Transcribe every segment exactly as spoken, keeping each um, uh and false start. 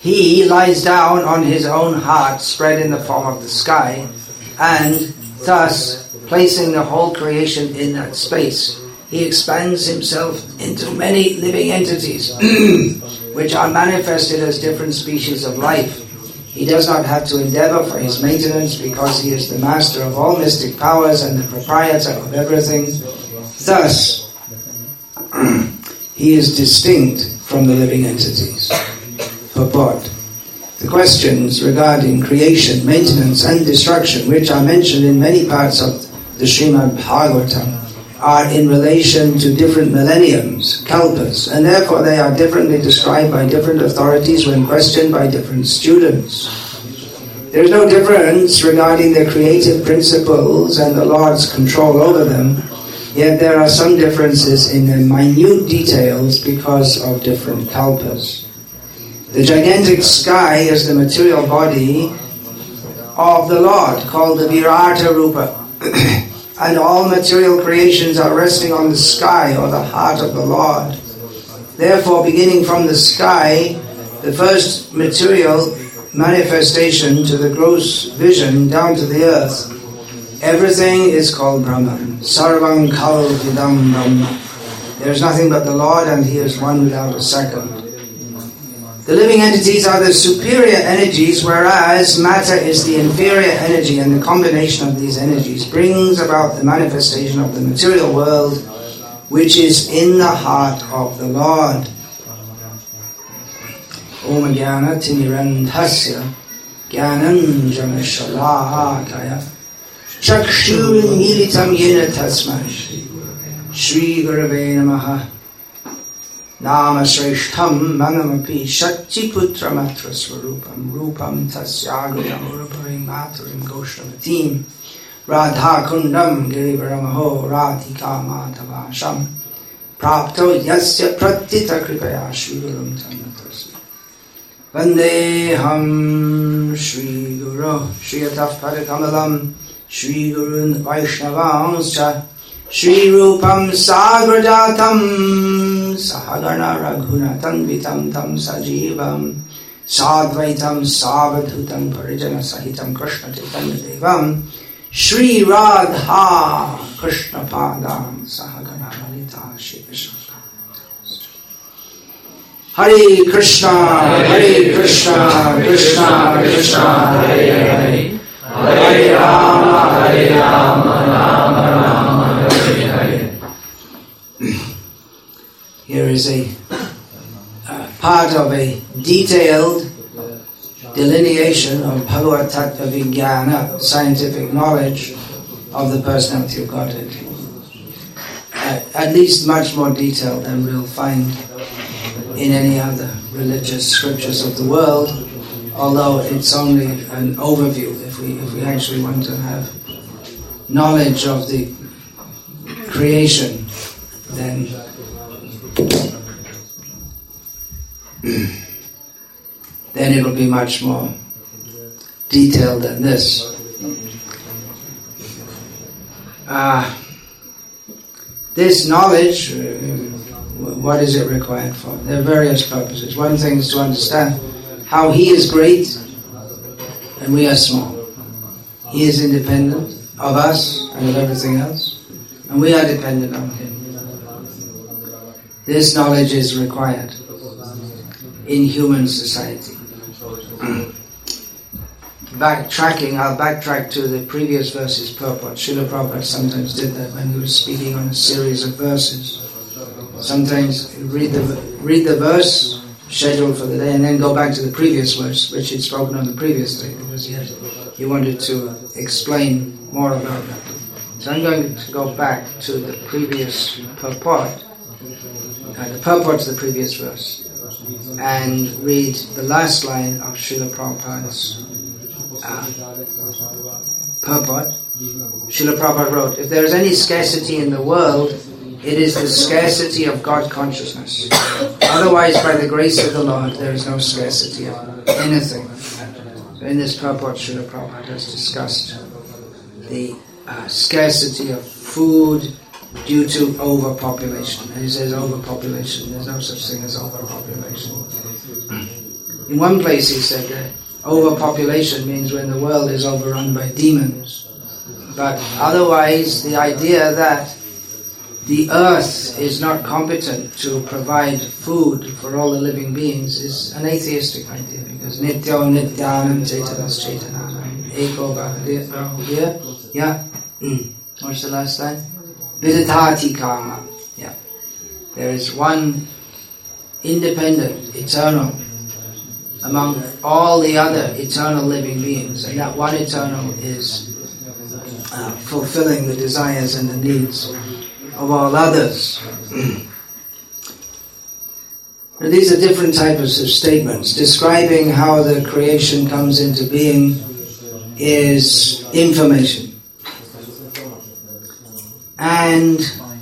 He lies down on his own heart spread in the form of the sky, and thus, placing the whole creation in that space, he expands himself into many living entities, which are manifested as different species of life. He does not have to endeavor for his maintenance, because he is the master of all mystic powers and the proprietor of everything. Thus, he is distinct from the living entities. Purport. The questions regarding creation, maintenance and destruction, which are mentioned in many parts of the Srimad Bhagavatam, are in relation to different millenniums, kalpas, and therefore they are differently described by different authorities when questioned by different students. There is no difference regarding the creative principles and the Lord's control over them, yet there are some differences in the minute details because of different kalpas. The gigantic sky is the material body of the Lord, called the Virata Rupa, and all material creations are resting on the sky, or the heart of the Lord. Therefore, beginning from the sky, the first material manifestation to the gross vision down to the earth, everything is called Brahman. Sarvam Kalvidam Brahma. There is nothing but the Lord, and He is one without a second. The living entities are the superior energies, whereas matter is the inferior energy, and the combination of these energies brings about the manifestation of the material world, which is in the heart of the Lord. Om Jnana Timirandhasya Jnananjana Shalakaya Chakshur Militam Yena Tasmai Shri Gurave Namaha Nama Shreshtham Manamapi Shakti-putra Matra Swarupam Rupam Tasyagutam Uruparim Maturim Goshtavatim Radha Kundam Girivaramaho Radhika Matavasham Prapto Yasya Pratita Kripaya Shri-gurum Tanmatarsi Vandeham Shri-guru Shri-ataf Padakamalam Shri-gurun Vaishnavanscha Shri-rupam Sagrajatam Sahagana Raghunatam Vitam Tam Sajivam Sadvaitam Savadhutam Parijana Sahitam Krishna Chaitanya Devam Shri Radha Krishna Padam Sahagana Lalita Shri Krishna Hare Krishna Hare Krishna Krishna Krishna Hare Hare Hare Rama Hare Rama Rama Rama Here is a uh, part of a detailed delineation of Bhagavad Tattva Vijnana, scientific knowledge of the personality of Godhead. Uh, at least much more detailed than we'll find in any other religious scriptures of the world, although it's only an overview. If we, if we actually want to have knowledge of the creation, then then it will be much more detailed than this. Uh, this knowledge, uh, what is it required for? There are various purposes. One thing is to understand how He is great and we are small. He is independent of us and of everything else, and we are dependent on Him. This knowledge is required in human society. Backtracking, I'll backtrack to the previous verses purport. Srila Prabhupada sometimes did that when he was speaking on a series of verses. Sometimes read the read the verse scheduled for the day and then go back to the previous verse, which he'd spoken on the previous day, because he, had, he wanted to explain more about that. So I'm going to go back to the previous purport, uh, the purport to the previous verse, and read the last line of Srila Prabhupada's uh, purport. Srila Prabhupada wrote, if there is any scarcity in the world, it is the scarcity of God consciousness. Otherwise, by the grace of the Lord, there is no scarcity of anything. So in this purport, Srila Prabhupada has discussed the uh, scarcity of food due to overpopulation. And he says overpopulation, there's no such thing as overpopulation. In one place he said that overpopulation means when the world is overrun by demons. But otherwise, the idea that the earth is not competent to provide food for all the living beings is an atheistic idea, because nityo nityanam chaitanas chaitananam eko bhagavir. Yeah. What's the last line? Vidadhati karma. Yeah. There is one independent, eternal, among all the other eternal living beings, and that one eternal is uh, fulfilling the desires and the needs of all others. These are different types of statements. Describing how the creation comes into being is information. And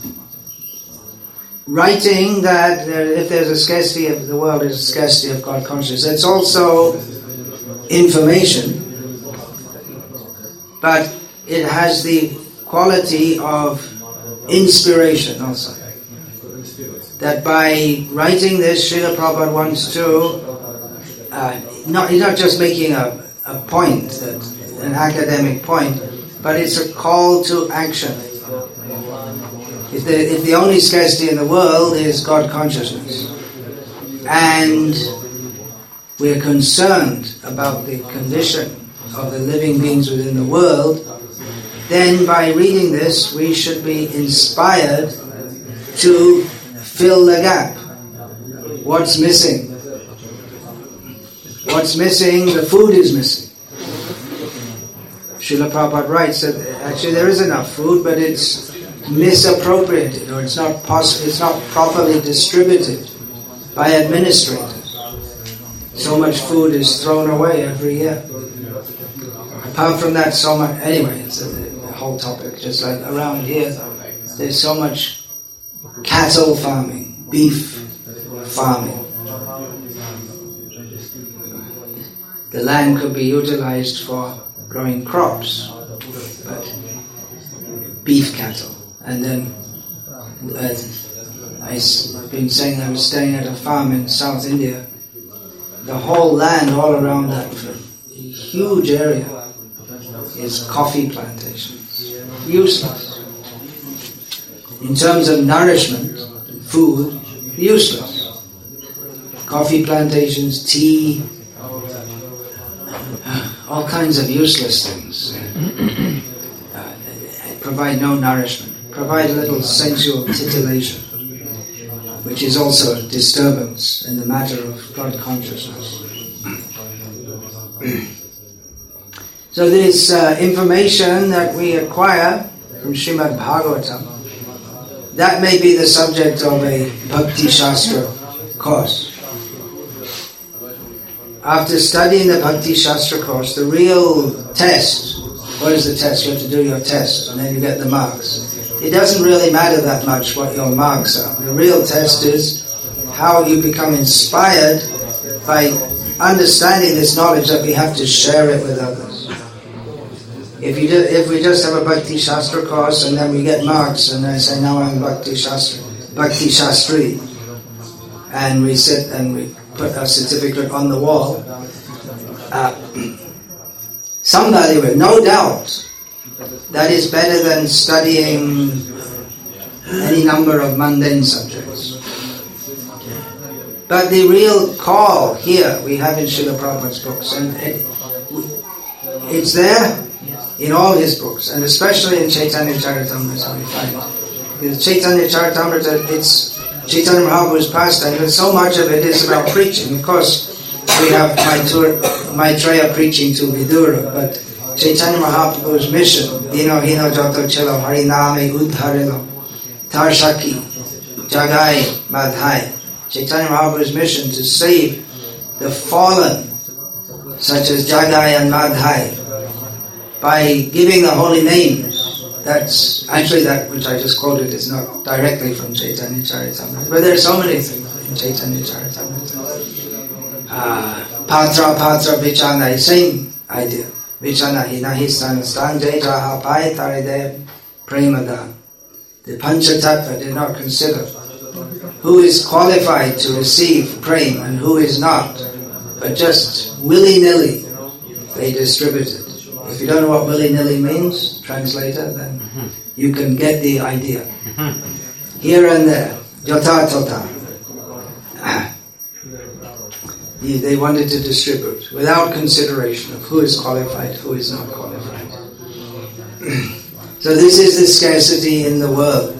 writing that if there's a scarcity of the world, there's a scarcity of God consciousness. It's also information, but it has the quality of inspiration also. That by writing this, Srila Prabhupada wants to, uh, not, he's not just making a, a point, that, an academic point, but it's a call to action. If the, if the only scarcity in the world is God consciousness, and we're concerned about the condition of the living beings within the world, then by reading this we should be inspired to fill the gap. What's missing? What's missing? The food is missing. Srila Prabhupada writes that actually there is enough food, but it's misappropriated, or it's not possible, it's not properly distributed by administrators. So much food is thrown away every year. Apart from that, so much, anyway, it's a, a whole topic, just like around here, there's so much cattle farming, beef farming. The land could be utilized for growing crops, but beef cattle. And then, uh, I've been saying I was staying at a farm in South India. The whole land all around that huge area is coffee plantations. Useless. In terms of nourishment, food, useless. Coffee plantations, tea, all kinds of useless things. Uh, provide no nourishment. Provide a little sensual titillation, which is also a disturbance in the matter of God consciousness. So this uh, information that we acquire from Srimad Bhagavatam, that may be the subject of a Bhakti Shastra course. After studying the Bhakti Shastra course, the real test, what is the test? You have to do your test and then you get the marks. It doesn't really matter that much what your marks are. The real test is how you become inspired by understanding this knowledge that we have to share it with others. If you do, if we just have a Bhakti Shastra course and then we get marks and I say now I'm Bhakti Shastra, Bhakti Shastri, and we sit and we put a certificate on the wall, uh, some value it, no doubt. That is better than studying any number of mundane subjects. But the real call here we have in Srila Prabhupada's books, and it, it's there in all his books, and especially in Chaitanya Charitamrita we find. Because Chaitanya Charitamrita, it's Chaitanya Mahaprabhu's pastime, but so much of it is about preaching. Of course, we have Maitreya preaching to Vidura, but Chaitanya Mahaprabhu's mission, Dino Hino Joto Chelo Hariname Udharilo Tarshaki Jagai Madhai. Chaitanya Mahaprabhu's mission to save the fallen, such as Jagai and Madhai, by giving the holy names. That's actually that which I just quoted is not directly from Chaitanya Charitamrita, but there are so many things in Chaitanya Charitamrita. Uh, Patra Patra Vichana, same idea. Vichana hinahi stana stanjay jaha pai taride premada. The Panchatattva did not consider who is qualified to receive prema and who is not. but just willy-nilly they distributed. If you don't know what willy-nilly means, translator, then you can get the idea. Here and there, yata tota. They wanted to distribute without consideration of who is qualified, who is not qualified. So this is the scarcity in the world.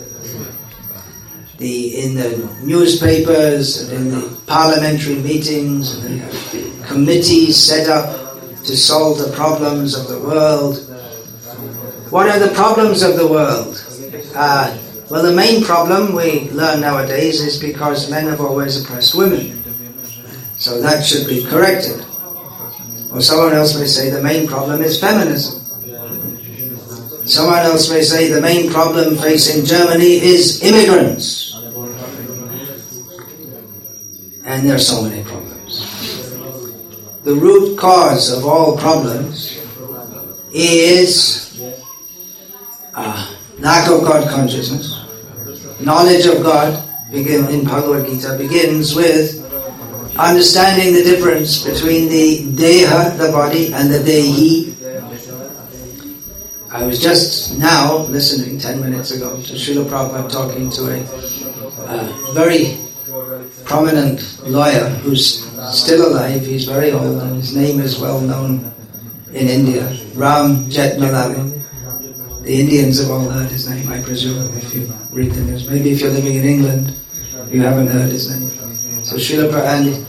The, in the newspapers, and in the parliamentary meetings, and the committees set up to solve the problems of the world. What are the problems of the world? Uh, well, the main problem we learn nowadays is because men have always oppressed women. So that should be corrected. Or someone else may say the main problem is feminism. Someone else may say the main problem facing Germany is immigrants. And there are so many problems. The root cause of all problems is uh, lack of God consciousness. Knowledge of God begin, in Bhagavad Gita begins with understanding the difference between the Deha, the body, and the Dehi. I was just now listening, ten minutes ago, to Srila Prabhupada talking to a uh, very prominent lawyer who's still alive. He's very old and his name is well known in India, Ram Jethmalani. The Indians have all heard his name, I presume, if you read the news. Maybe if you're living in England, you haven't heard his name. So Srila Prabhupada,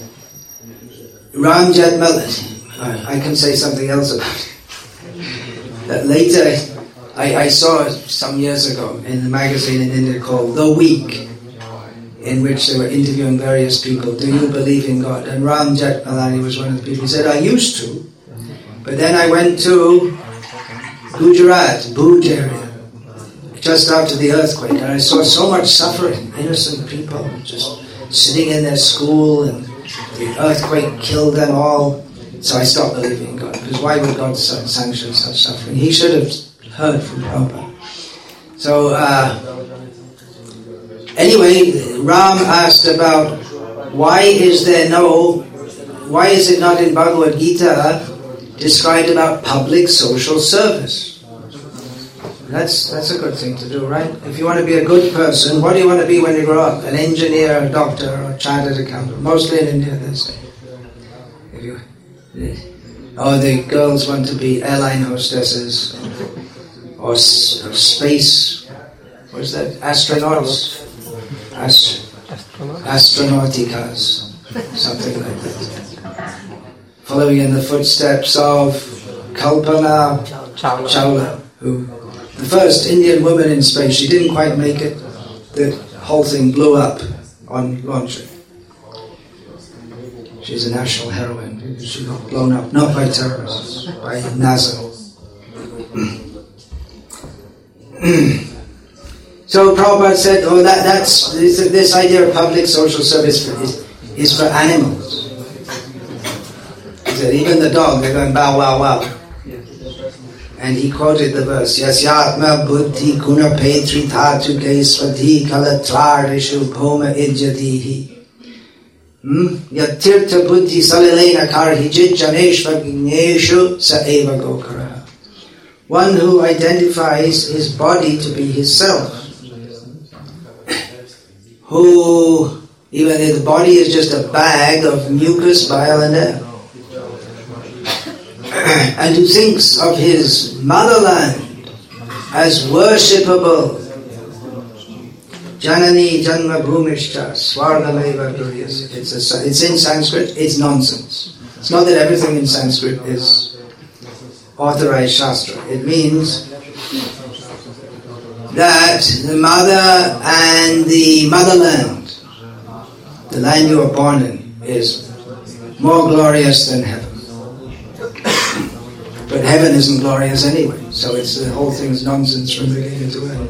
Ram Jethmalani, uh, I can say something else about it. That later, I, I saw some years ago in a magazine in India called The Week, in which they were interviewing various people. Do you believe in God? And Ram Jethmalani was one of the people. He said, I used to. But then I went to Gujarat, Bhuj area, just after the earthquake, and I saw so much suffering, innocent people just sitting in their school, and the earthquake killed them all. So I stopped believing in God, because why would God sanction such suffering? He should have heard from Prabhupada. So, uh, anyway, Ram asked about why is there no, why is it not in Bhagavad Gita described about public social service? That's that's a good thing to do, right? If you want to be a good person, what do you want to be when you grow up? An engineer, a doctor, or a chartered accountant? Mostly in India, they say. If you, or the girls want to be airline hostesses, or, or space, what is that? Astronauts. Ast- astronauticas, something like that. Following in the footsteps of Kalpana Chawla, who, the first Indian woman in space. She didn't quite make it. The whole thing blew up on launching. She's a national heroine. She got blown up, not by terrorists, by NASA. So Prabhupada said, oh, that, that's this, this idea of public social service for, is, is for animals. He said, even the dog, they're going bow, wow, wow. And he quoted the verse, Yasyatma buddhi guna petri dhatu ke svadhi kalatvarishu bhoma idjadihi. Yatirtha buddhi salilena karhi jijjaneshvagneshu sa eva gokara. One who identifies his body to be his self. Who, even if the body is just a bag of mucus, bile and air, and who thinks of his motherland as worshipable. Janani janma bhumishcha swargameva guryas. It's a, it's in Sanskrit, it's nonsense. It's not that everything in Sanskrit is authorized Shastra. It means that the mother and the motherland, the land you are born in, is more glorious than heaven. But heaven isn't glorious anyway, so it's the whole thing's nonsense from beginning to end.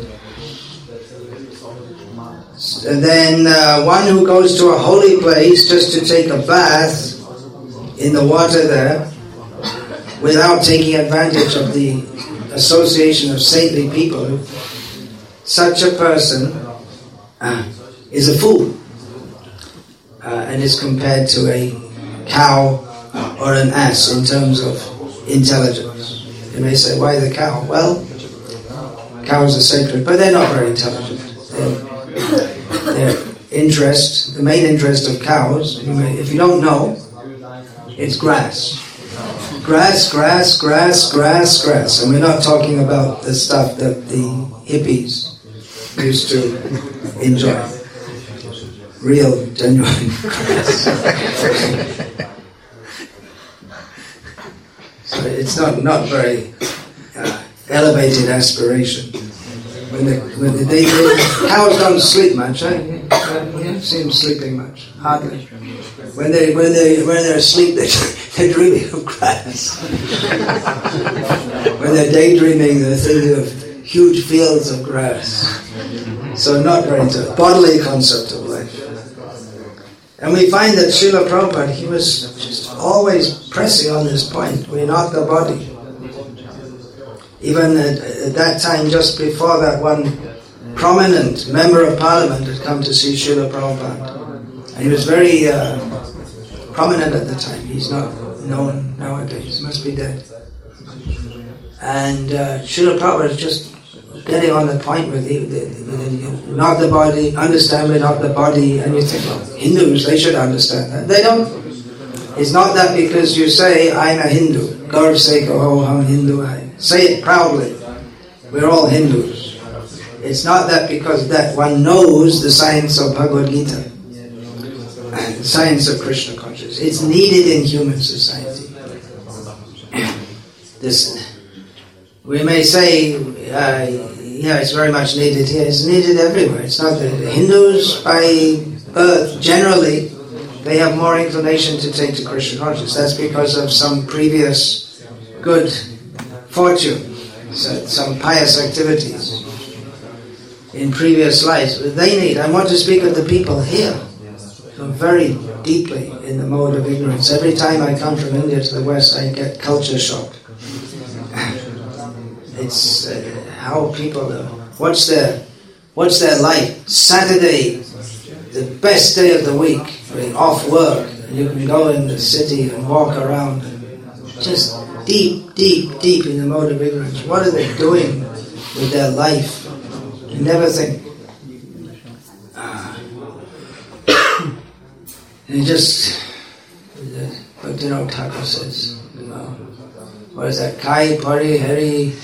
And then uh, one who goes to a holy place just to take a bath in the water there, without taking advantage of the association of saintly people, such a person uh, is a fool uh, and is compared to a cow or an ass in terms of intelligence. You may say, why the cow? Well, cows are sacred, but they're not very intelligent. They're, their interest, the main interest of cows, you may, if you don't know, it's grass. Grass, grass, grass, grass, grass. And we're not talking about the stuff that the hippies used to enjoy. Real, genuine grass. So it's not, not very uh, elevated aspiration. When the, when the day, cows don't sleep much, eh? You haven't seen them sleeping much, hardly. When they when they when they're asleep, they they're dreaming of grass. When they're daydreaming, they're thinking of huge fields of grass. So not very into bodily concept of life. And we find that Srila Prabhupada, he was just always pressing on this point. We're not the body. Even at, at that time, just before that, one prominent member of parliament had come to see Srila Prabhupada. And he was very uh, prominent at the time. He's not known nowadays. He must be dead. And uh, Srila Prabhupada is just getting on the point with the, the, the, not the body, understand we're not the body. And you think, well, Hindus, they should understand that. They don't. It's not that because you say, I'm a Hindu. Gaur se kaho hum Hindu hai. Say it proudly. We're all Hindus. It's not that because that one knows the science of Bhagavad Gita and the science of Krishna consciousness. It's needed in human society. This, we may say, uh, yeah, it's very much needed here. It's needed everywhere. It's not that Hindus, by birth, generally, they have more inclination to take to Krishna consciousness. That's because of some previous good fortune, some pious activities in previous lives. But they need, I want to speak of the people here, who are very deeply in the mode of ignorance. Every time I come from India to the West, I get culture shock. It's uh, how people are. What's their, what's their life? Saturday, the best day of the week, off work, and you can go in the city and walk around, and just deep, deep, deep in the mode of ignorance. What are they doing with their life? You never think. Uh, and just, but you know, Thakur says, you know, what is that? Kai pari hari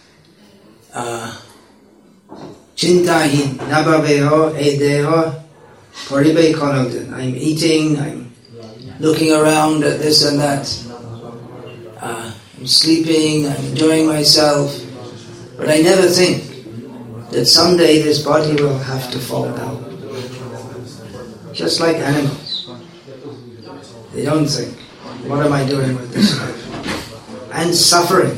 chintahin nabaveho edeho paribe konogden. I'm eating, I'm looking around at this and that. Uh, I'm sleeping, I'm enjoying myself, but I never think that someday this body will have to fall down. Just like animals. They don't think, what am I doing with this life? And suffering.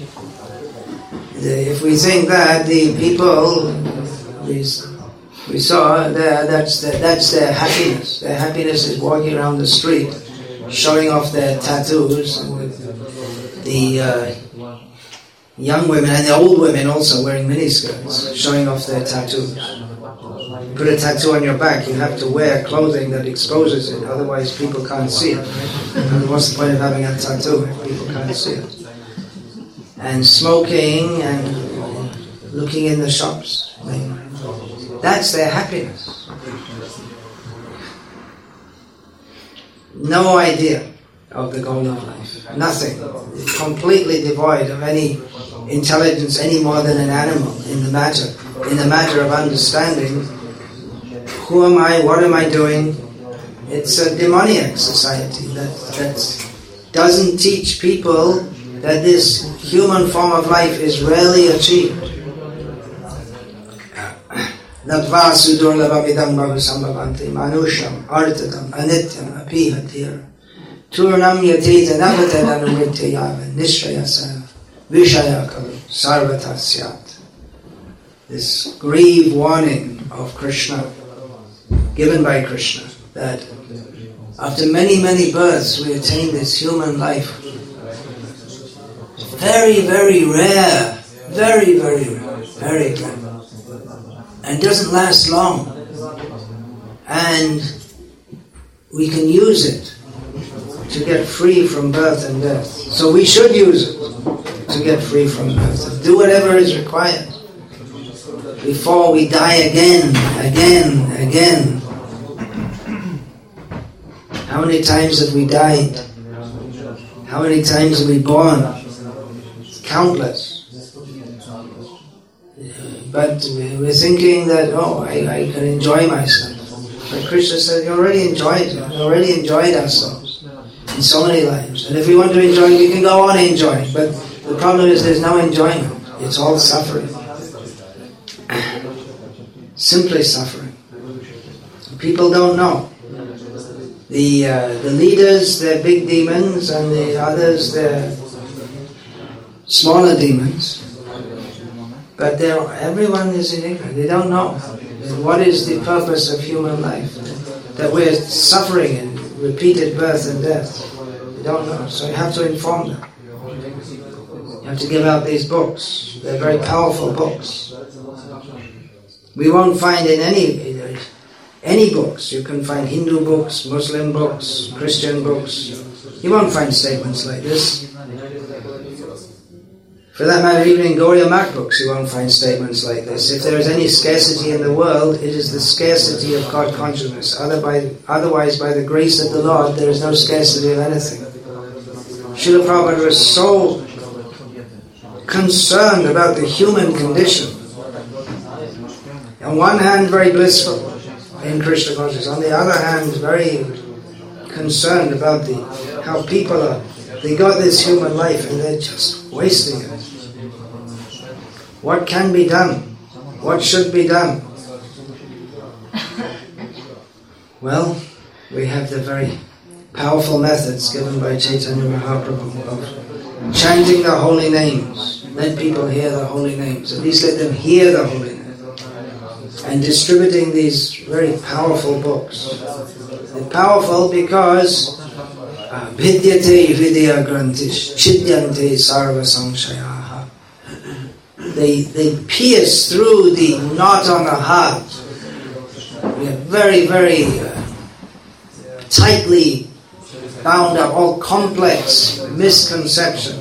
If we think that, the people we, we saw, that's their, that's their happiness. Their happiness is walking around the street, showing off their tattoos, and with the uh, young women and the old women also wearing miniskirts, showing off their tattoos. You put a tattoo on your back, you have to wear clothing that exposes it, otherwise people can't see it. And what's the point of having a tattoo if people can't see it? And smoking and looking in the shops. That's their happiness. No idea of the goal of life. Nothing. It's completely devoid of any intelligence any more than an animal in the matter. In the matter of understanding, who am I, what am I doing? It's a demoniac society that, that doesn't teach people that this human form of life is rarely achieved. Natva sudurlabha vidam bhava sambhavanti manusham artadam anityam apihatir turnam yateta navatada nuvritya yava nishrayasa vishaya kalu sarvata syat. This grave warning of Krishna, given by Krishna, that after many, many births we attain this human life. Very, very rare, very, very rare, very rare. And doesn't last long. And we can use it to get free from birth and death. So we should use it to get free from birth. Do whatever is required before we die again, again, again. How many times have we died? How many times have we born? Countless. But we're thinking that, oh, I, I can enjoy myself. But Krishna said, you already enjoyed it. You already enjoyed ourselves in so many lives. And if we want to enjoy it, we can go on enjoying. But the problem is there's no enjoyment. It's all suffering. Simply suffering. People don't know. The uh, the leaders, they're big demons, and the others, they're smaller demons. But everyone is in ignorance. They don't know what is the purpose of human life. That we're suffering in repeated birth and death. They don't know. So you have to inform them. You have to give out these books. They're very powerful books. We won't find in any any books. You can find Hindu books, Muslim books, Christian books. You won't find statements like this. For that matter, even in Gauriya Math books, you won't find statements like this. If there is any scarcity in the world, it is the scarcity of God consciousness. Otherwise, by the grace of the Lord, there is no scarcity of anything. Srila Prabhupada was so concerned about the human condition. On one hand, very blissful in Krishna consciousness. On the other hand, very concerned about the how people are. They got this human life and they're just wasting it. What can be done? What should be done? Well, we have the very powerful methods given by Chaitanya Mahaprabhu of chanting the holy names. Let people hear the holy names. At least let them hear the holy names. And distributing these very powerful books. They're powerful because Vidyate vidya grantish chidyante sarva samshayaha. They they pierce through the knot on the heart. We are very, very uh, tightly bound up, all complex misconceptions.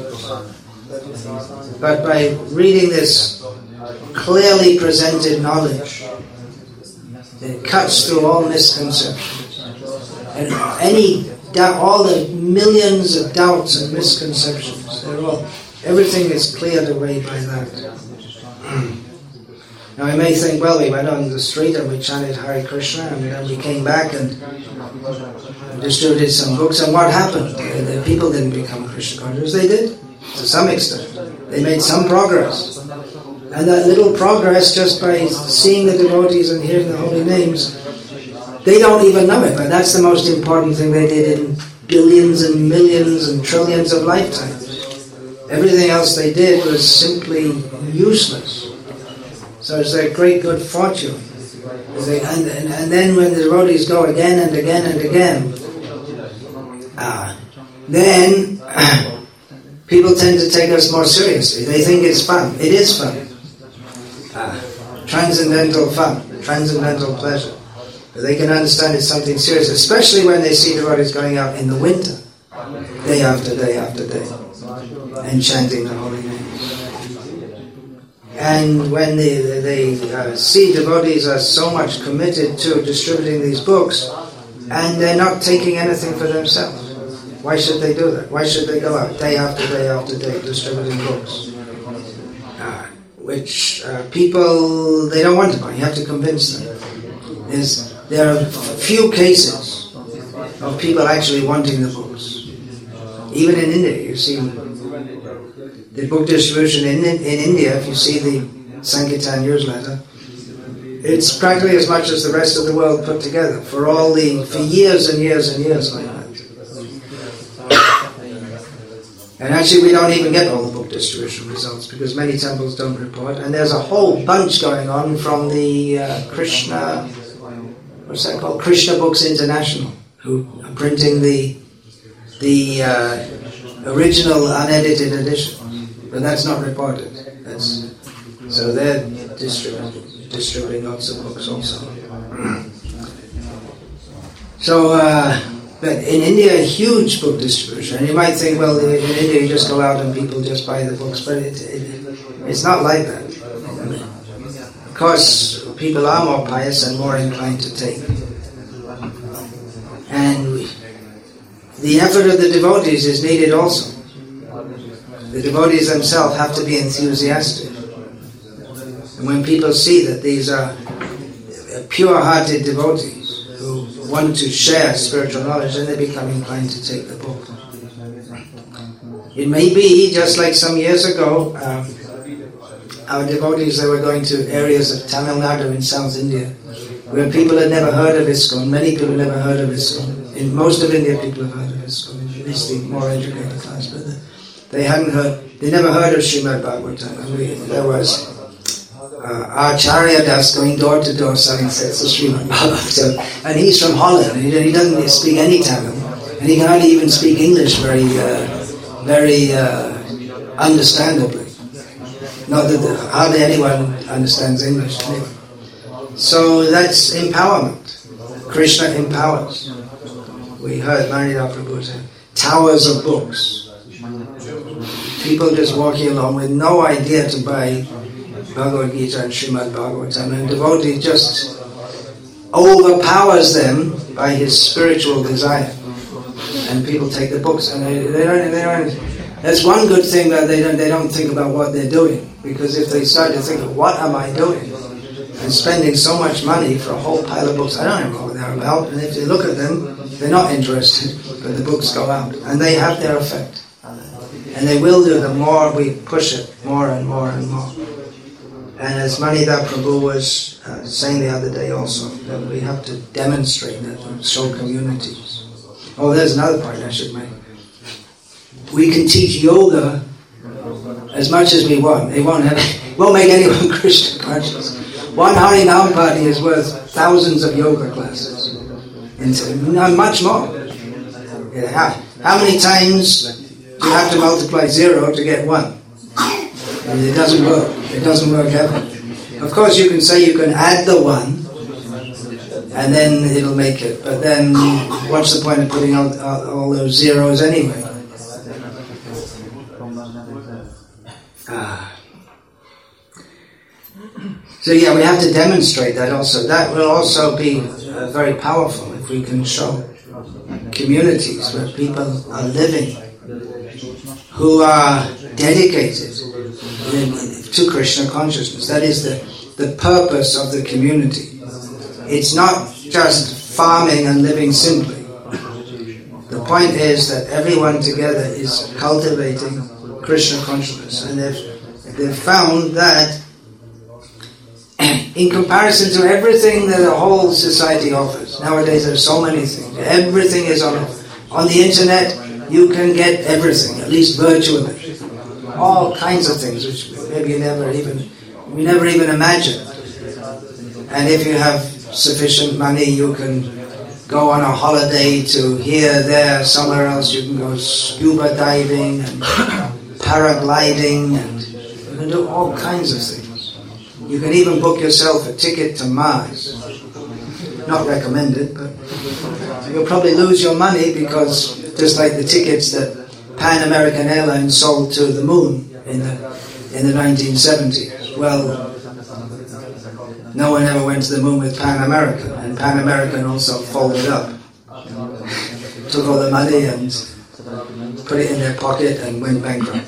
But by reading this clearly presented knowledge, it cuts through all misconceptions. And any all the millions of doubts and misconceptions, they're all, everything is cleared away by that. Now I may think, well, we went on the street and we chanted Hare Krishna and then we came back and distributed some books, and what happened? The, the people didn't become Krishna conscious. They did, to some extent. They made some progress. And that little progress, just by seeing the devotees and hearing the holy names, they don't even know it, but that's the most important thing they did in billions and millions and trillions of lifetimes. Everything else they did was simply useless. So it's their great good fortune. They, and, and, and then when the devotees go again and again and again, uh, then people tend to take us more seriously. They think it's fun. It is fun. Uh, transcendental fun, transcendental pleasure. But they can understand it's something serious, especially when they see devotees going out in the winter, day after day after day, and chanting the holy name. And when they, they uh, see devotees are so much committed to distributing these books, and they're not taking anything for themselves, why should they do that? Why should they go out day after day after day distributing books? Uh, which uh, people, they don't want to buy. You have to convince them. There's There are few cases of people actually wanting the books. Even in India, you see the book distribution in in India. If you see the Sankirtan newsletter, it's practically as much as the rest of the world put together for all the for years and years and years like that. And actually, we don't even get all the book distribution results because many temples don't report. And there's a whole bunch going on from the uh, Krishna. What's that called? Krishna Books International, who are printing the the uh, original unedited edition, but that's not reported. That's so they're distributing distributing lots of books also. So uh, But in India, a huge book distribution. And you might think, well, in India you just go out and people just buy the books. But it, it, it's not like that. Of course, people are more pious and more inclined to take. And we, the effort of the devotees is needed also. The devotees themselves have to be enthusiastic. And when people see that these are pure-hearted devotees who want to share spiritual knowledge, then they become inclined to take the book. It may be, just like some years ago, um, our devotees, they were going to areas of Tamil Nadu in South India, where people had never heard of ISKCON. Many people had never heard of ISKCON. In most of India, people have heard of ISKCON, at least the more educated class, but they hadn't heard, they never heard of Srimad Bhagavatam. And we, there was uh, Acharya Das going door to door selling sets of Srimad Bhagavatam, and he's from Holland, and he, he doesn't speak any Tamil, and he can hardly even speak English very, uh, very uh, understandably. Not that the, hardly anyone understands English anyway. So that's empowerment. Krishna empowers. We heard Maridha Prabhu say, towers of books. People just walking along with no idea to buy Bhagavad Gita and Srimad Bhagavatam, and devotee just overpowers them by his spiritual desire. And people take the books, and they, they don't. They don't. That's one good thing, that they don't. They don't think about what they're doing, because if they start to think of what am I doing, and spending so much money for a whole pile of books, I don't know what they're about. And if they look at them, they're not interested, but the books go out, and they have their effect. And they will do the more we push it, more and more and more. And as Maridha Prabhu was uh, saying the other day also, that we have to demonstrate that and show communities. Oh, there's another point I should make. We can teach yoga as much as we want. It won't, have, it won't make anyone Krishna conscious. One Harinam party is worth thousands of yoga classes. And no, much more. Yeah, how, how many times do you have to multiply zero to get one? And it doesn't work. It doesn't work ever. Of course, you can say you can add the one, and then it'll make it. But then, what's the point of putting out all, all those zeros anyway? Ah. So yeah, we have to demonstrate that also. That will also be uh, very powerful if we can show communities where people are living who are dedicated to Krishna consciousness. That is the, the purpose of the community. It's not just farming and living simply. The point is that everyone together is cultivating Krishna consciousness, and they've, they've found that in comparison to everything that the whole society offers, nowadays there's so many things. Everything is on on the internet. You can get everything, at least virtually. All kinds of things which maybe you never even we never even imagined. And if you have sufficient money, you can go on a holiday to here, there, somewhere else. You can go scuba diving and paragliding, and you can do all kinds of things. You can even book yourself a ticket to Mars. Not recommended, but you'll probably lose your money, because just like the tickets that Pan American Airlines sold to the moon in the in the nineteen seventies. Well, no one ever went to the moon with Pan American, and Pan American also folded up, took all the money and put it in their pocket and went bankrupt.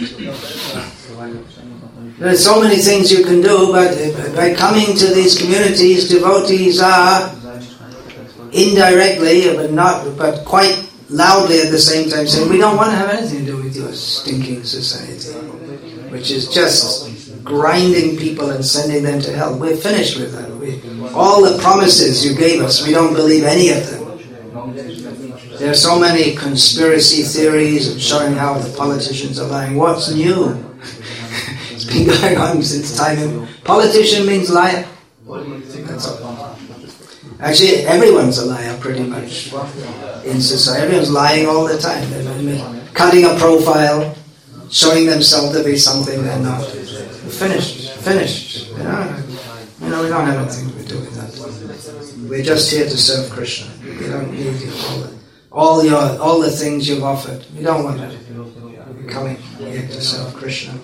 There's so many things you can do, but by coming to these communities, devotees are indirectly, but not, but quite loudly at the same time saying, we don't want to have anything to do with your stinking society, which is just grinding people and sending them to hell. We're finished with that. We, all the promises you gave us, we don't believe any of them. There are so many conspiracy theories and showing how the politicians are lying. What's new? It's been going on since time. Politician means liar. That's all. Actually, everyone's a liar pretty much in society. Everyone's lying all the time. They're cutting a profile, showing themselves to be something they're not. Finished. Finished. You know, you know, we don't have anything to do with that. We're just here to serve Krishna. We don't need all the, all your all the things you've offered. We don't want to be coming here to serve Krishna.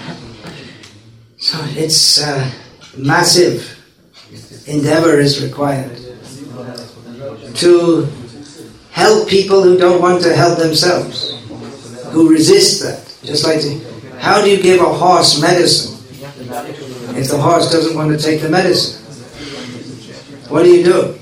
So it's uh, massive endeavor is required to help people who don't want to help themselves, who resist that. Just like, the, how do you give a horse medicine if the horse doesn't want to take the medicine? What do you do?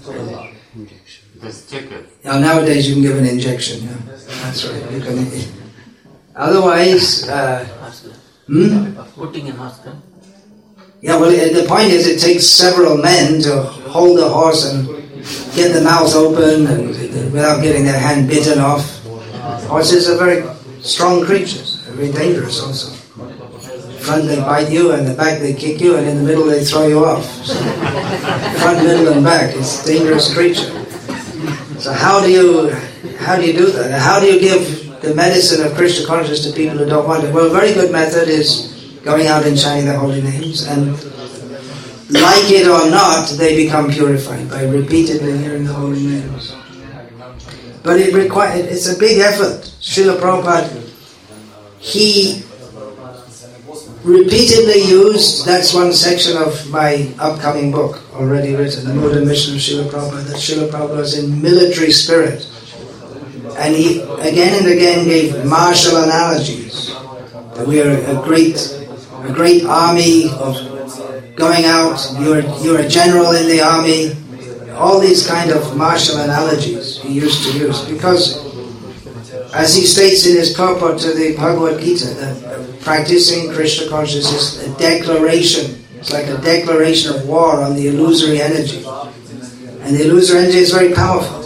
Now, nowadays you can give an injection. Yeah. That's right. You can, otherwise, uh, hmm? Putting in hospital. Yeah, well, the point is it takes several men to hold the horse and get the mouth open and without getting their hand bitten off. Horses are very strong creatures, very dangerous also. Front they bite you, and the back they kick you, and in the middle they throw you off. So, front, middle, and back. It's a dangerous creature. So how do you how do you do that? How do you give the medicine of Krishna consciousness to people who don't want it? Well, a very good method is going out and chanting the holy names, and like it or not, they become purified by repeatedly hearing the holy names. But it requires, it's a big effort. Srila Prabhupada, he repeatedly used, that's one section of my upcoming book, already written, The Mood and Mission of Srila Prabhupada, that Srila Prabhupada was in military spirit. And he again and again gave martial analogies. That we are a great, a great army of going out, you're, you're a general in the army. All these kind of martial analogies he used to use. Because, as he states in his purport to the Bhagavad Gita, that practicing Krishna consciousness is a declaration. It's like a declaration of war on the illusory energy. And the illusory energy is very powerful.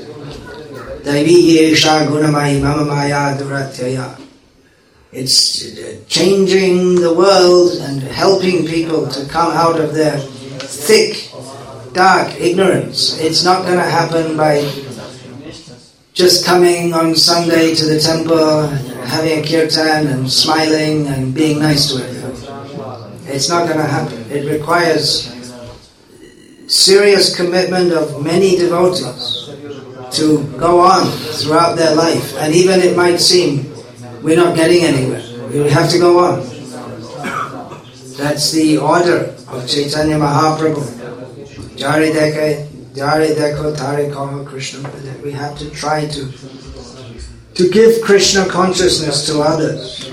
It's changing the world and helping people to come out of their thick, dark ignorance. It's not going to happen by just coming on Sunday to the temple, having a kirtan and smiling and being nice to everyone. It's not going to happen. It requires serious commitment of many devotees to go on throughout their life. And even it might seem we're not getting anywhere. We have to go on. That's the order of Chaitanya Mahaprabhu. Jari Dekha, Jari Dekho Tare Kaho Krishna. We have to try to to give Krishna consciousness to others.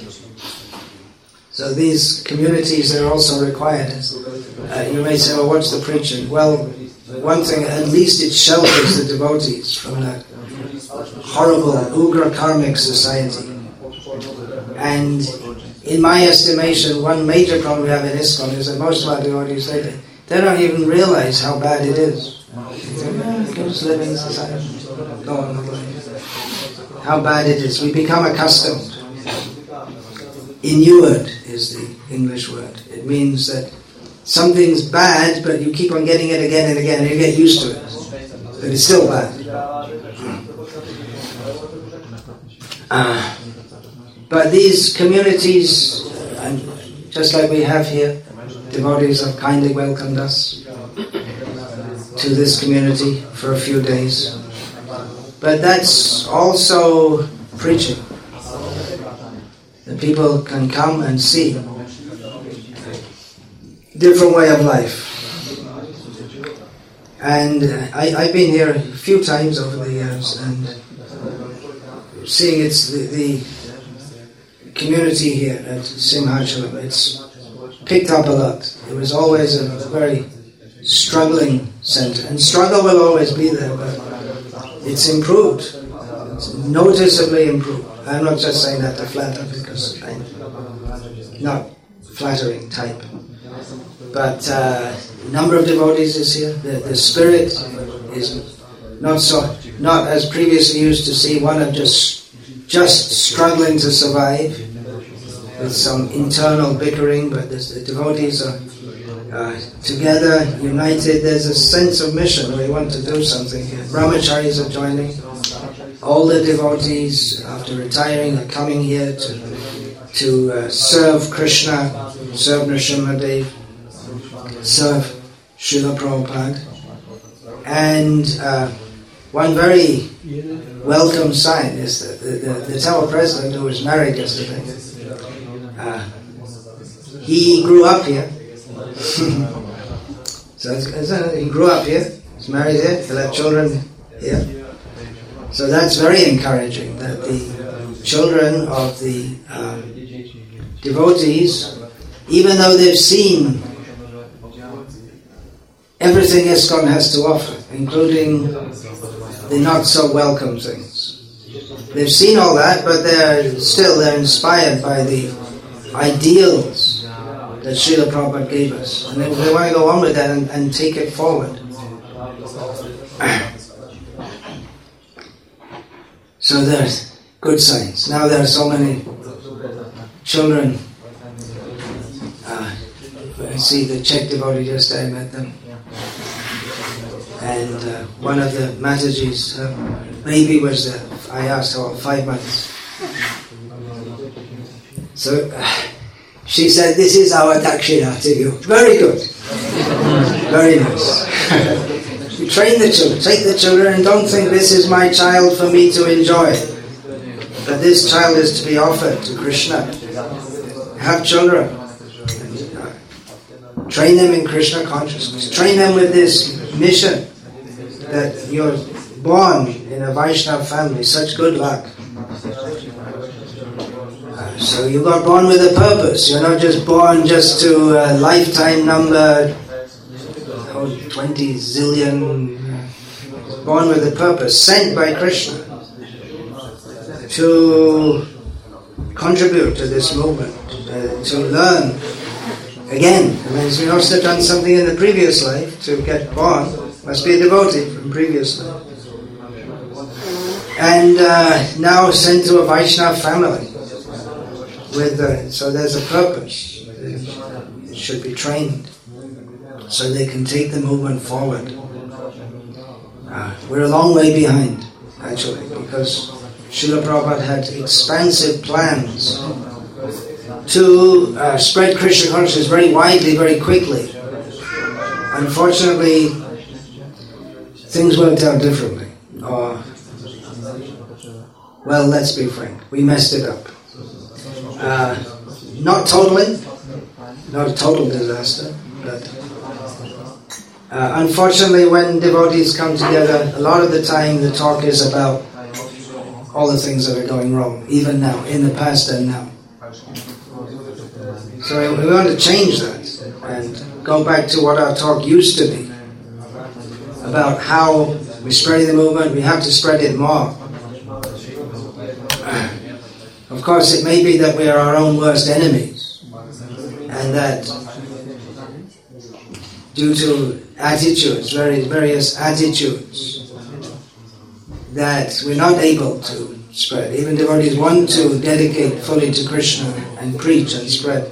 So these communities are also required. Uh, you may say, well, what's the preaching? Well, one thing, at least it shelters the devotees from that horrible, ugra karmic society. And in my estimation, one major problem we have in ISKCON is that most of our devotees, they, they don't even realize how bad it is. They just live in society, go on with life. How bad it is. We become accustomed. Inured is the English word. It means that something's bad, but you keep on getting it again and again, and you get used to it. But it's still bad. Uh, but these communities, and just like we have here, devotees have kindly welcomed us to this community for a few days. But that's also preaching. The people can come and see different way of life. And I, I've been here a few times over the years, and seeing it's the, the community here at Simhachalam, it's picked up a lot. It was always a very struggling center, and struggle will always be there, but it's improved. It's noticeably improved. I'm not just saying that to flatter, because I'm not flattering type. But uh, number of devotees is here. The, the spirit is not so, not as previously used to see one of just just struggling to survive with some internal bickering, but the devotees are uh, together, united. There's a sense of mission. We want to do something here. Brahmacharis are joining. All the devotees, after retiring, are coming here to to uh, serve Krishna, serve Nrsimhadev, serve Srila Prabhupada. And uh, one very welcome sign is that the, the, the temple president, who was married yesterday, uh, he grew up here. So it's, it's, uh, he grew up here, he's married here, he'll have children here. So that's very encouraging, that the children of the uh, devotees, even though they've seen everything ISKCON has to offer, including the not so welcome things. They've seen all that, but they're still they're inspired by the ideals that Srila Prabhupada gave us. And they, they want to go on with that and, and take it forward. So there's good signs. Now there are so many children. Uh, I see the Czech devotee just I met them. And uh, one of the Mataji's uh, baby was, uh, I asked her, five months. So uh, she said, this is our dakshina to you. Very good. Very nice. Train the children, take the children, and don't think this is my child for me to enjoy. But this child is to be offered to Krishna. Have children. And, uh, train them in Krishna consciousness. Train them with this mission that you're born in a Vaishnava family. Such good luck. Uh, so you got born with a purpose. You're not just born just to a lifetime number twenty zillion, born with a purpose, sent by Krishna to contribute to this movement, uh, to learn again. I mean, you must have done something in the previous life to get born, must be a devotee from previous life. And uh, now sent to a Vaishnava family. With uh, so there's a purpose. It should be trained, so they can take the movement forward. Uh, we're a long way behind, actually, because Srila Prabhupada had expansive plans to uh, spread Krishna consciousness very widely, very quickly. Unfortunately, things worked out differently. Or, well, let's be frank, we messed it up. Uh, not totally, not a total disaster, but Uh, unfortunately, when devotees come together, a lot of the time the talk is about all the things that are going wrong, even now, in the past and now. So we want to change that and go back to what our talk used to be, about how we're spreading the movement. We have to spread it more. Of course, it may be that we are our own worst enemies, and that due to attitudes, various, various attitudes, that we're not able to spread. Even devotees want to dedicate fully to Krishna and preach and spread.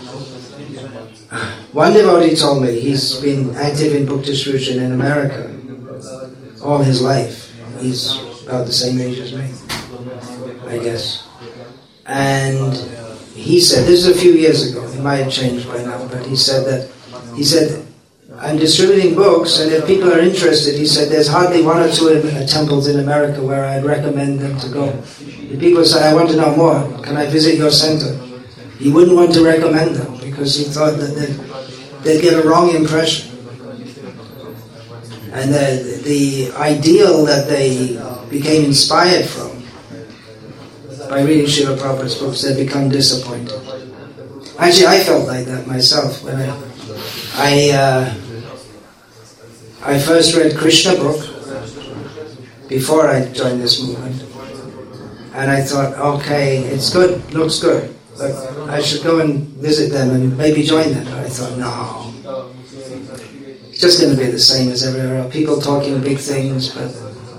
One devotee told me he's been active in book distribution in America all his life. He's about the same age as me, I guess. And he said, this is a few years ago, it might have changed by now, but he said that, he said, I'm distributing books, and if people are interested, he said, there's hardly one or two temples in America where I'd recommend them to go. The people say, I want to know more, can I visit your center? He wouldn't want to recommend them, because he thought that they'd, they'd get a wrong impression. And the, the ideal that they became inspired from, by reading Srila Prabhupada's books, they become disappointed. Actually, I felt like that myself when I, I, uh, I first read Krishna book before I joined this movement, and I thought, okay, it's good, looks good, but I should go and visit them and maybe join them. But I thought, no, it's just going to be the same as everywhere else. People talking big things, but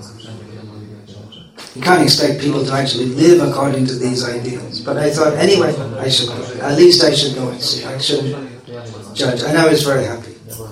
you can't expect people to actually live according to these ideals. But I thought, anyway, I should go. At least I should go and see. I shouldn't judge. And I was very happy.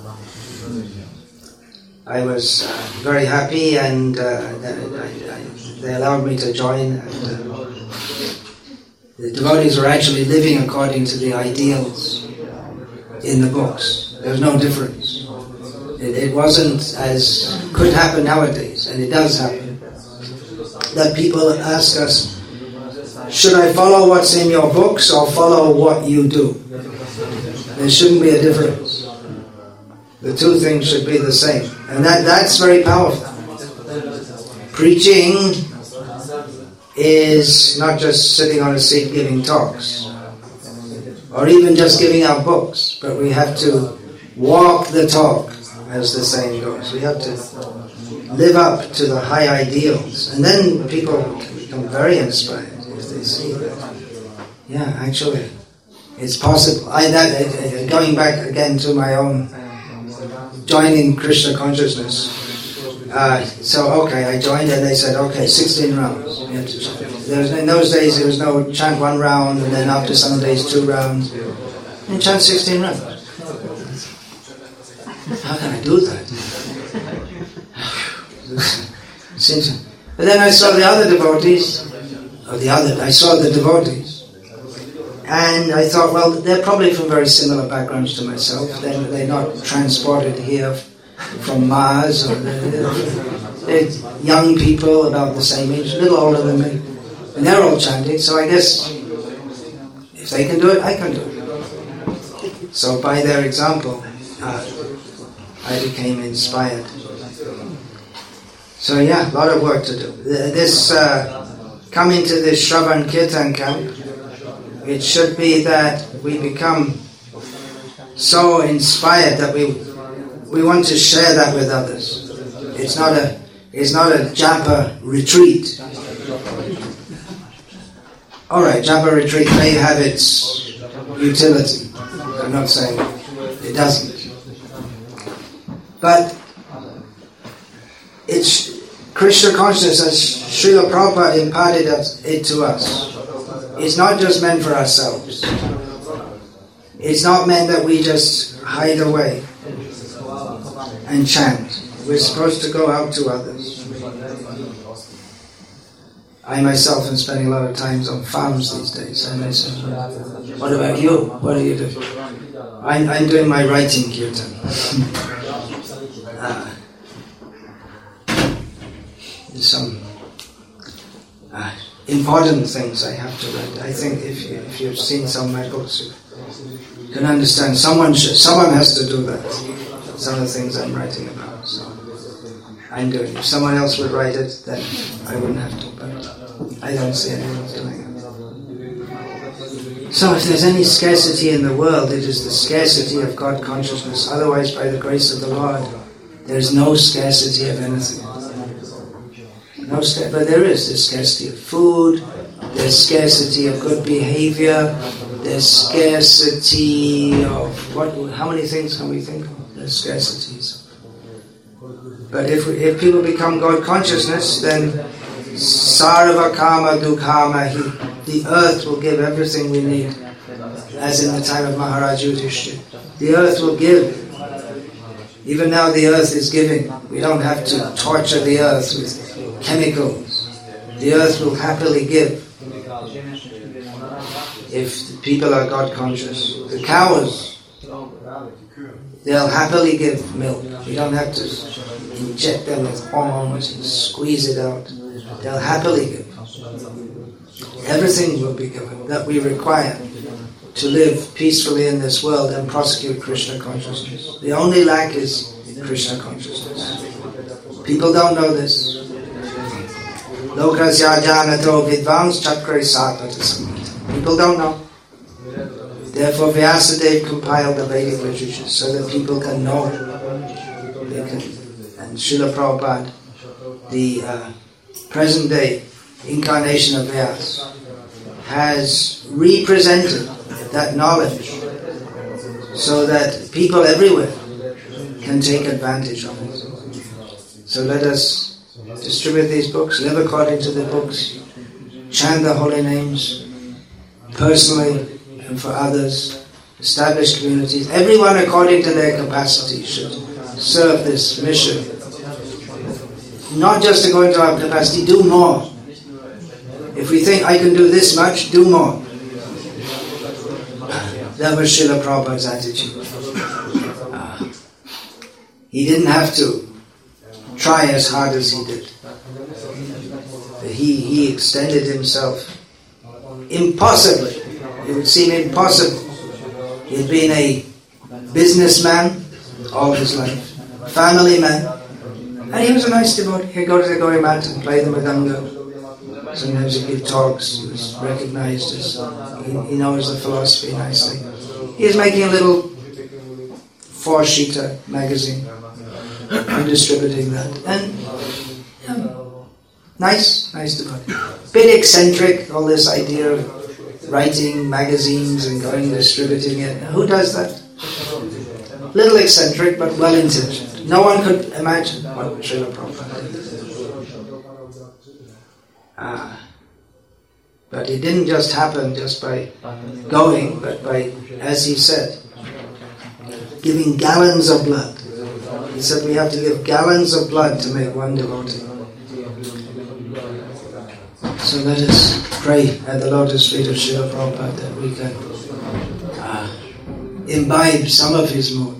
I was uh, very happy, and uh, I, I, they allowed me to join. And, uh, the devotees were actually living according to the ideals in the books. There was no difference. It, it wasn't as could happen nowadays, and it does happen, that people ask us, should I follow what's in your books or follow what you do? There shouldn't be a difference. The two things should be the same. And that, that's very powerful. Preaching is not just sitting on a seat giving talks, or even just giving out books, but we have to walk the talk, as the saying goes. We have to live up to the high ideals, and then people become very inspired if they see that, yeah, actually, it's possible. I, that, going back again to my own joining Krishna consciousness, uh, so okay, I joined and they said, okay, sixteen rounds. You have to chant. There was, in those days there was no chant one round and then after some days two rounds. And chant sixteen rounds. How can I do that? But then I saw the other devotees, or the other, I saw the devotees, and I thought, well, they're probably from very similar backgrounds to myself. They're, they're not transported here from Mars, or they're, they're young people about the same age, a little older than me, and they're all chanting, so I guess if they can do it, I can do it. So by their example, uh, I became inspired. So yeah, a lot of work to do. This uh, coming to this Shravan Kirtan camp, it should be that we become so inspired that we we want to share that with others. It's not a it's not a japa retreat. All right, japa retreat may have its utility. I'm not saying it doesn't. But it's Krishna consciousness, as Srila Prabhupada imparted it to us. It's not just meant for ourselves. It's not meant that we just hide away and chant. We're supposed to go out to others. I myself am spending a lot of time on farms these days, and I say, what about you? What are you doing? I'm, I'm doing my writing kirtan. uh, some uh, important things I have to write. I think if, you, if you've seen some of my books, you can understand someone should, someone has to do that. Some of the things I'm writing about. So I'm doing it. If someone else would write it, then I wouldn't have to, but I don't see anyone else doing it. So if there's any scarcity in the world, it is the scarcity of God consciousness. Otherwise, by the grace of the Lord, there's no scarcity of anything. No, but there is. There's scarcity of food, there's scarcity of good behavior, there's scarcity of what? How many things can we think of? There's scarcities. But if we, if people become God consciousness, then sarva kama dukkama, the earth will give everything we need, as in the time of Maharaj Yudhishthira. The earth will give. Even now the earth is giving. We don't have to torture the earth with chemicals. The earth will happily give if people are God conscious. The cows, they'll happily give milk. We don't have to inject them with hormones and squeeze it out. They'll happily give. Everything will be given that we require to live peacefully in this world and prosecute Krishna consciousness. The only lack is Krishna consciousness. People don't know this. Lokasya janato vidvans chakre satata samhita. People don't know. Therefore Vyasadeva compiled the Vedic literature so that people can know. They can, and Srila Prabhupada, the uh, present day incarnation of Vyasa, has represented that knowledge so that people everywhere can take advantage of it. So let us distribute these books, live according to the books, chant the holy names, personally and for others, establish communities. Everyone according to their capacity should serve this mission. Not just according to our capacity, do more. If we think I can do this much, do more. That was Srila Prabhupada's attitude. Uh, he didn't have to try as hard as he did. He, he extended himself impossibly. It would seem impossible. He had been a businessman all his life, family man, and he was a nice devotee. He'd go to the Gauri Mat and play the Mridanga. Sometimes he'd give talks. He was recognized as, he, he knows the philosophy nicely. He was making a little four-sheeter magazine and distributing that. And yeah, nice, nice devotee. Bit eccentric, all this idea of writing magazines and going and distributing it. Who does that? Little eccentric, but well-intentioned. No one could imagine what Srila Prabhupada did. Ah. But it didn't just happen just by going, but by, as he said, giving gallons of blood. He said we have to give gallons of blood to make one devotee. So let us pray at the lotus feet of Srila Prabhupada that we can uh, imbibe some of his mood.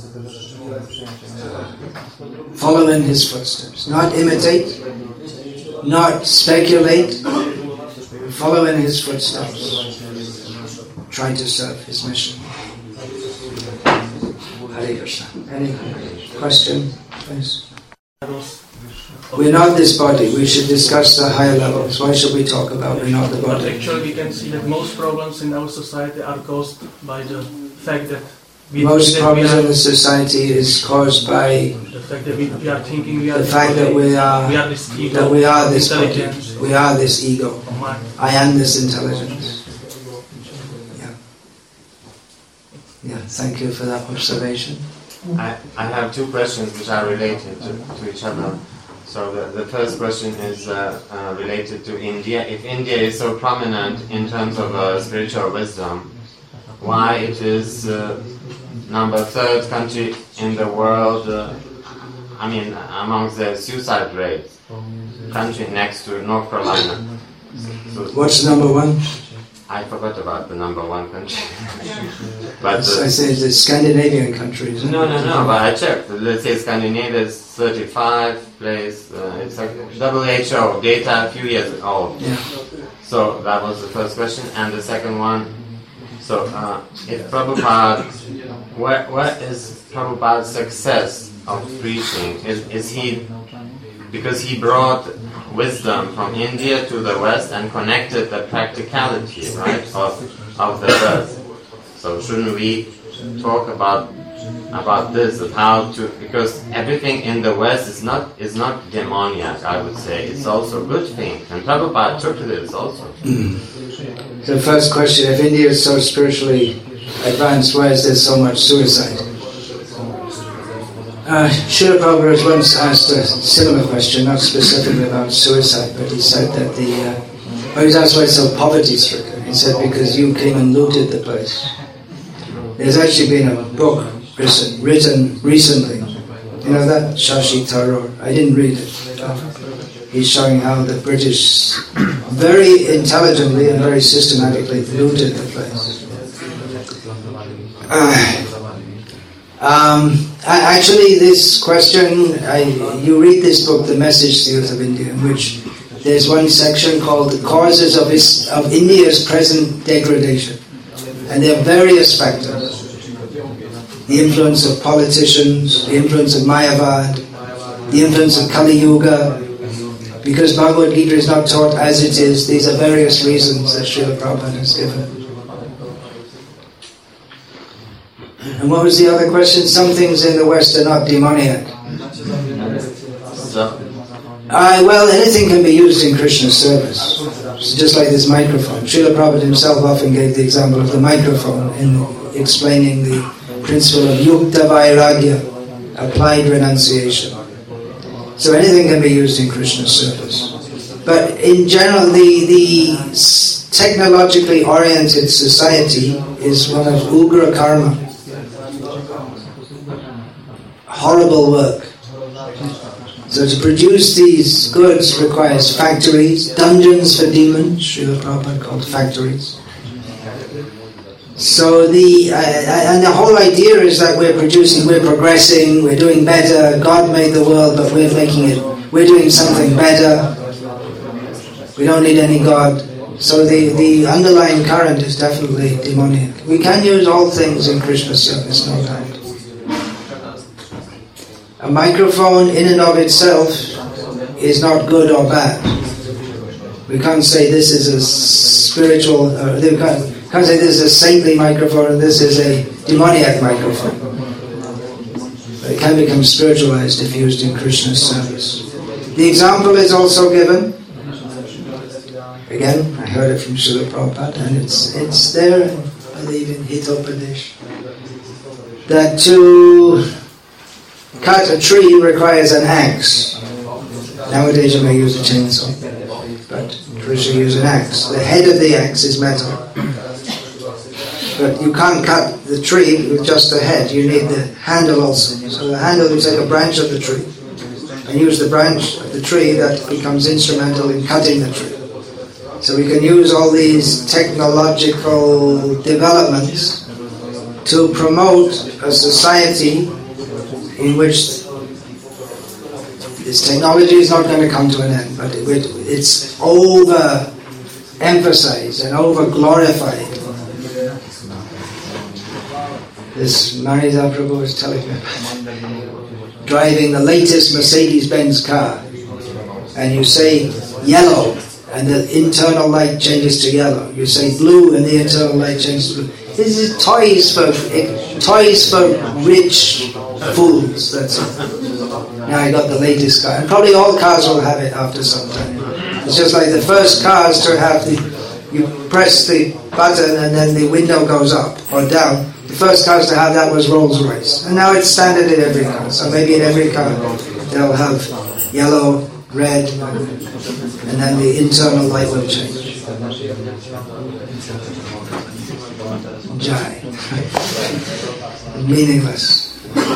Follow in his footsteps. Not imitate, not speculate. Follow in his footsteps. Try to serve his mission. Hare Krishna. Any question, please? We're not this body. We should discuss the higher levels. Why should we talk about we're not the body? But actually we can see that most problems in our society are caused by the fact that we most that problems we are, in the society is caused by the fact that we, we are thinking we are the fact that we are, we are this ego, that we are this body. intelligence. We are this ego. I am this intelligence. Yeah. Yeah. Thank you for that observation. I, I have two questions which are related to, to each other. So the, the first question is uh, uh, related to India. If India is so prominent in terms of uh, spiritual wisdom, why it is uh, number third country in the world, uh, I mean amongst the suicide rates, country next to North Carolina. So what's number one? I forgot about the number one country. But uh, I say the Scandinavian countries. No, no, no. But I checked. Let's say Scandinavia is thirty-five place. Uh, it's like W H O data a few years old. Yeah. So that was the first question, and the second one. So uh, if Prabhupada, what what is Prabhupada's success of preaching? Is is he because he brought wisdom from India to the West and connected the practicality, right, of of the birth. So shouldn't we talk about about this, of how to, because everything in the West is not is not demoniac, I would say. It's also a good thing. And Prabhupada took to this also. The first question, if India is so spiritually advanced, why is there so much suicide? Uh, Srila Prabhupada was once asked a similar question, not specifically about suicide, but he said that the... Uh, oh, he was asked why it's so poverty-stricken. He said, because you came and looted the place. There's actually been a book written, written recently. You know that? Shashi Tharoor. I didn't read it. Uh, he's showing how the British very intelligently and very systematically looted the place. Uh, um, Actually, this question, I, you read this book, The Message Seals of India, in which there's one section called The Causes of, his, of India's Present Degradation. And there are various factors. The influence of politicians, the influence of Mayavad, the influence of Kali Yuga. Because Bhagavad Gita is not taught as it is, these are various reasons that Srila Prabhupada has given. And what was the other question? Some things in the West are not demoniac. Uh, well, anything can be used in Krishna's service. It's just like this microphone. Srila Prabhupada himself often gave the example of the microphone in explaining the principle of yukta vairagya, applied renunciation. So anything can be used in Krishna's service. But in general, the, the technologically oriented society is one of ugra karma. Horrible work. So to produce these goods requires factories, dungeons for demons, Srila Prabhupada called factories. So the uh, and the whole idea is that we're producing, we're progressing, we're doing better. God made the world, but we're making it. We're doing something better. We don't need any God. So the, the underlying current is definitely demonic. We can use all things in Krishna service, no doubt. A microphone in and of itself is not good or bad. We can't say this is a spiritual, uh, we can't, can't say this is a saintly microphone and this is a demoniac microphone. But it can become spiritualized if used in Krishna's service. The example is also given. Again, I heard it from Srila Prabhupada, and it's it's there, I believe in Hitopadesh, that to cut a tree requires an axe. Nowadays you may use a chainsaw, but traditionally use an axe. The head of the axe is metal. But you can't cut the tree with just the head, you need the handle also. So the handle, you take a branch of the tree, and use the branch of the tree that becomes instrumental in cutting the tree. So we can use all these technological developments to promote a society in which this technology is not going to come to an end, but it, it's over-emphasized and over-glorified. This Maridha Prabhu was telling me about driving the latest Mercedes-Benz car, and you say yellow, and the internal light changes to yellow. You say blue, and the internal light changes to blue. This is toys for toys for rich fools. That's it. Now I got the latest car, and probably all cars will have it after some time. It's just like the first cars to have the, you press the button and then the window goes up or down. The first cars to have that was Rolls-Royce, and now it's standard in every car. So maybe in every car they'll have yellow, red, and then the internal light will change. Jai. Meaningless.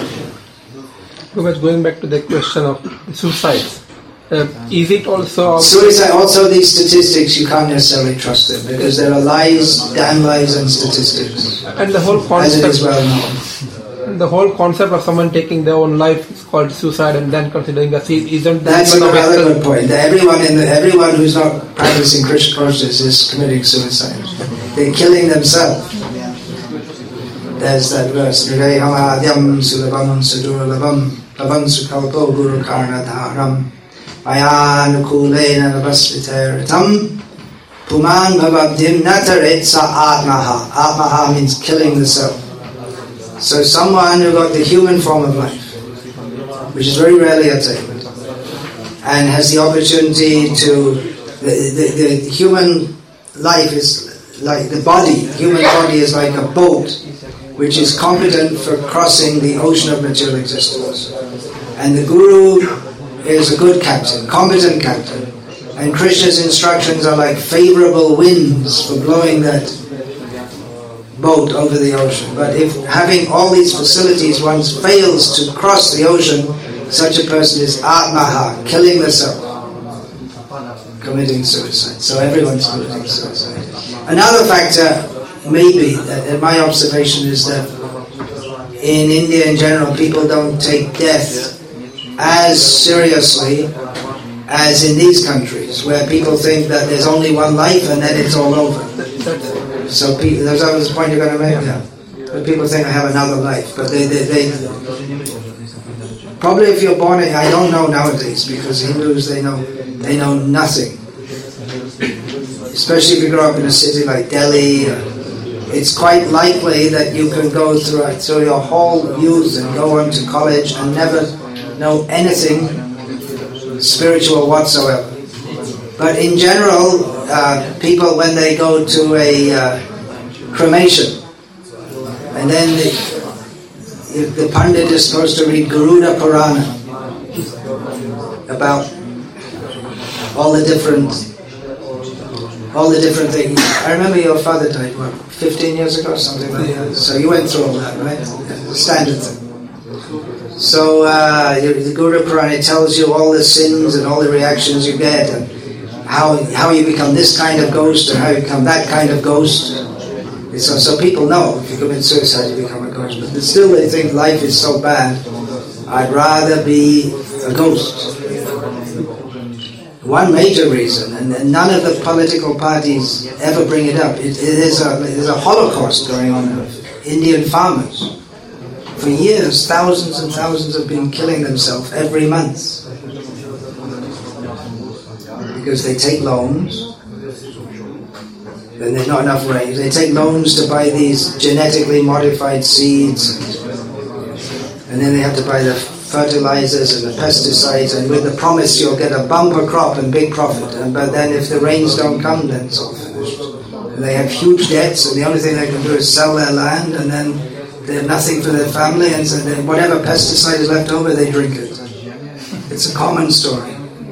Because going back to the question of suicide, uh, is it also... Suicide, also these statistics, you can't necessarily trust them, because there are lies, damn lies and statistics. And the whole concept... As it is well known. The whole concept of someone taking their own life is called suicide, and then considering a seed isn't... That's another good point. Everyone in the, everyone who's not practicing Krishna consciousness is committing suicide. They're killing themselves. There's that verse, Nirehamadyam sulavam sudurlavam lavam sukalpo guru karnadharam mayanukulena navasviteratam puman bhavabdim nataretsa atmaha. Atmaha means killing the self. So someone who got the human form of life, which is very rarely attained, and has the opportunity to, the, the, the human life is like the body, the human body is like a boat which is competent for crossing the ocean of material existence. And the Guru is a good captain, competent captain. And Krishna's instructions are like favorable winds for blowing that boat over the ocean. But if having all these facilities one fails to cross the ocean, such a person is atmaha, killing the self, committing suicide. So everyone's committing suicide. Another factor, maybe, that my observation is that in India in general, people don't take death as seriously as in these countries, where people think that there's only one life and then it's all over. So people, that's the point you're going to make now. But people think I have another life, but they, they, they probably if you're born in, I don't know nowadays, because Hindus, they know they know nothing. Especially if you grow up in a city like Delhi, it's quite likely that you can go through through your whole youth and go on to college and never know anything spiritual whatsoever. But in general, uh, people, when they go to a uh, cremation, and then the, the Pandit is supposed to read Garuda Purana about all the different, all the different things. I remember your father died, what, fifteen years ago, something like that. So you went through all that, right? The standard thing. So uh, the Garuda Purana tells you all the sins and all the reactions you get, and how how you become this kind of ghost, or how you become that kind of ghost. So, so people know if you commit suicide you become a ghost, but still they think life is so bad, I'd rather be a ghost. One major reason, and none of the political parties ever bring it up, it, it is a, there's a holocaust going on of Indian farmers. For years, thousands and thousands have been killing themselves every month because they take loans. Then there's not enough rain. They take loans to buy these genetically modified seeds, and then they have to buy the fertilizers and the pesticides, and with the promise you'll get a bumper crop and big profit. And but then if the rains don't come, then it's all finished. And they have huge debts, and the only thing they can do is sell their land, and then they have nothing for their family, and so then whatever pesticide is left over, they drink it. It's a common story.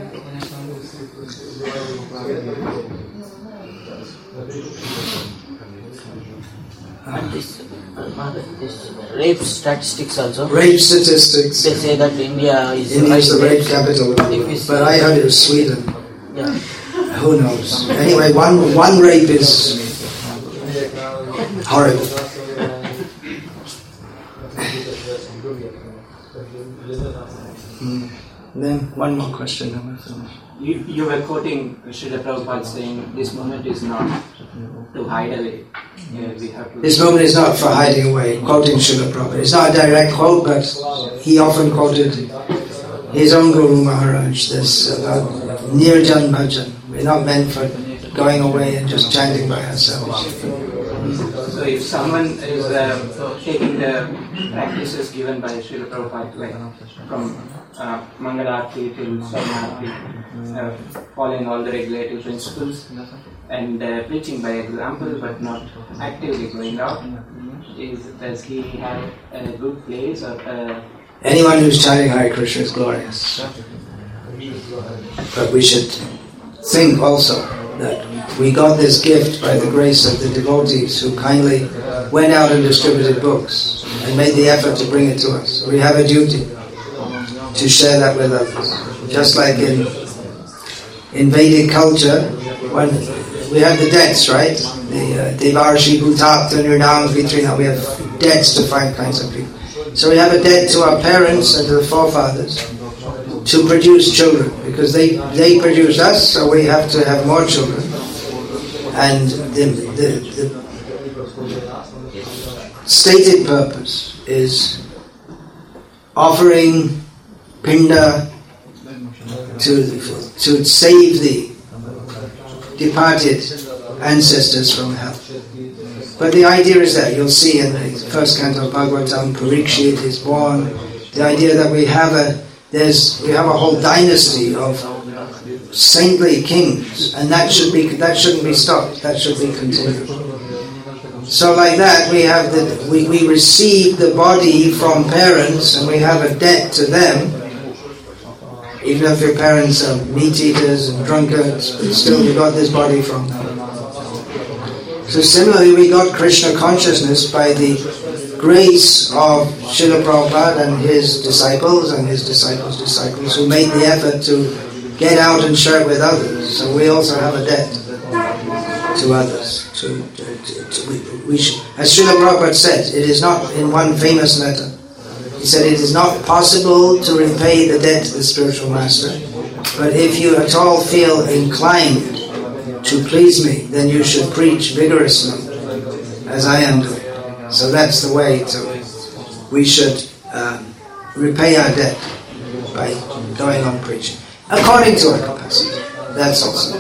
And this, uh, this rape statistics also. Rape statistics. They say that India is India is the rape capital of the world. But I heard it was Sweden. Yeah. Who knows? Anyway, one one rape is horrible. Mm. Then one more question. Then we'll finish. You, you were quoting Srila Prabhupada saying this moment is not to hide away. Yeah, we have to this moment is not for hiding away, quoting Srila Prabhupada. It's not a direct quote, but he often quoted his own Guru Maharaj, this about Nirjan Bhajan. We're not meant for going away and just chanting by ourselves. So if someone is uh, taking the practices given by Srila Prabhupada, like from uh, Mangalarti till Sarnarti, uh, following all the regulative principles and uh, preaching by example but not actively going out, is, does he have a good place? Or, uh, Anyone who's chanting Hare Krishna is glorious. But we should think also that we got this gift by the grace of the devotees who kindly went out and distributed books and made the effort to bring it to us. We have a duty to share that with others. Just like in in Vedic culture, when we have the debts, right? The Devarshi Bhutapta Nirdam Vitrina. We have debts to five kinds of people. So we have a debt to our parents and to the forefathers to produce children, because they, they produce us, so we have to have more children. And the, the, the stated purpose is offering pinda to, to save the departed ancestors from hell. But the idea is that you'll see in the first canto of Bhagavatam, Parikshit is born. The idea that we have a there's we have a whole dynasty of saintly kings, and that should be that shouldn't be stopped. That should be continued. So like that, we have the we, we receive the body from parents, and we have a debt to them. Even if your parents are meat eaters and drunkards, but still you got this body from them. So similarly, we got Krishna consciousness by the grace of Srila Prabhupada and his disciples and his disciples' disciples who made the effort to get out and share it with others. So we also have a debt to others. To, to, to, we, we should, as Srila Prabhupada said, it is not in one famous letter. He said it is not possible to repay the debt to the spiritual master, but if you at all feel inclined to please me, then you should preach vigorously, as I am doing. So that's the way to, we should um, repay our debt by going on preaching, according to our capacity. That's also.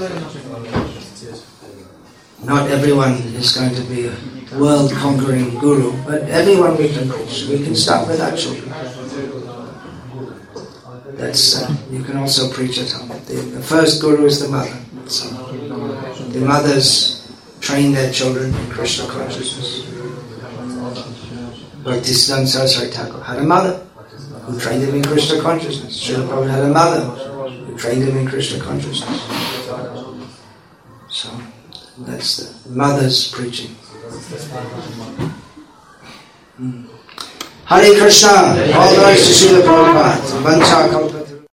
Not everyone is going to be a world-conquering guru, but everyone we can preach. We can start with our children. That's uh, you can also preach at home. The, the first guru is the mother. So the mothers train their children in Krishna consciousness. Bhaktisiddhanta Saraswati Thakur had a mother who trained him in Krishna consciousness. Srila Prabhupada had a mother who trained him in Krishna consciousness. So that's the mother's preaching. Hmm. Hare Krishna, all glories to Srila Prabhupada. Vancha